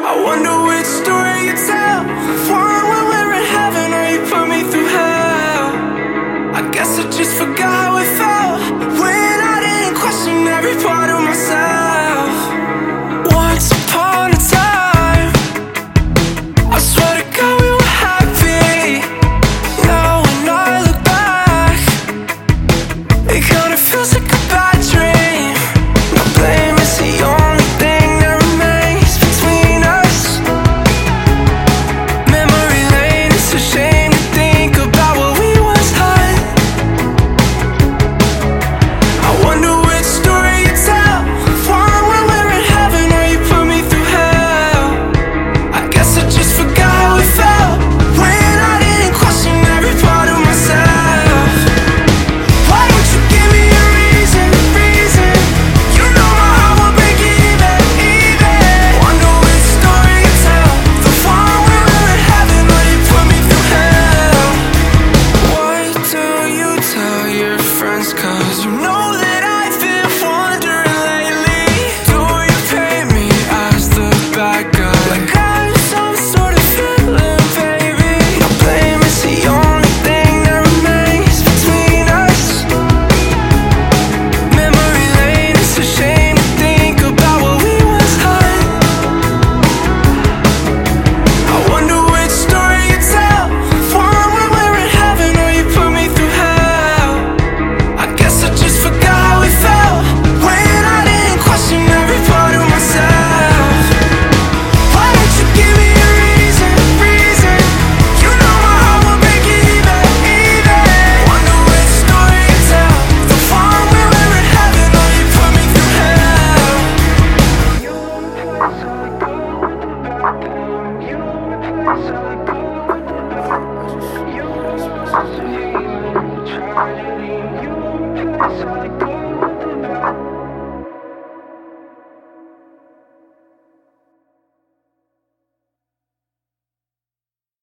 I wonder which story you tell. One when we're in heaven, or you put me through hell. I guess I just forgot how it felt when I didn't question every part of myself. Once upon a time, I swear to God we were happy. Now when I look back, it kinda feels like a bad dream. No blame is the only thing that remains between us. Memory lane, it's a shame to think about what we once had. I wonder which story you tell. One when we're in heaven, or you put me through hell. I guess I just forgot how it felt when I didn't question every part of myself. Why don't you give me a reason? You know my heart will break even. Wonder which story you tell. The one when we're in heaven, or you put me through hell. What do you tell your friends? 'Cause you know that I've been wondering lately. Do you paint me as the bad guy, like I'm some sort of villain, baby? No blame is the only thing that remains between us. Memory lane, it's a shame to think about what we once had. I wonder which story you tell. One when we're in heaven, or you put me through hell. I guess I just forgot how it felt when I didn't question every part of myself. Why don't you give me a reason? You know my heart will break even. Wonder which story you tell. The one when we're in heaven, or you put me through hell. You know the place I go with the bad guy. You know the place I go.